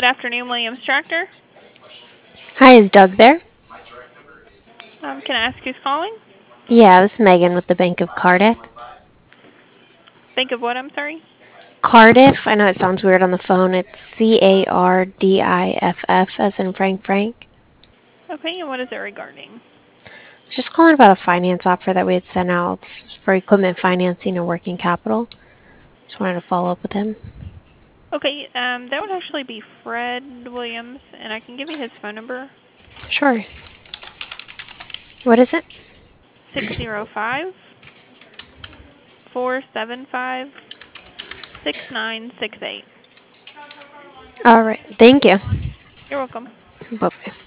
Good afternoon, Williams Tractor. Hi, is Doug there? Can I ask who's calling? Yeah, this is Megan with the Bank of Cardiff. Think of what, I'm sorry? Cardiff, I know it sounds weird on the phone. It's Cardiff, as in Frank. Okay, and what is it regarding? Just calling about a finance offer that we had sent out for equipment financing and working capital. Just wanted to follow up with him. Okay, that would actually be Fred Williams, and I can give you his phone number. Sure. What is it? 605-475-6968. All right. Thank you. You're welcome. Bye bye.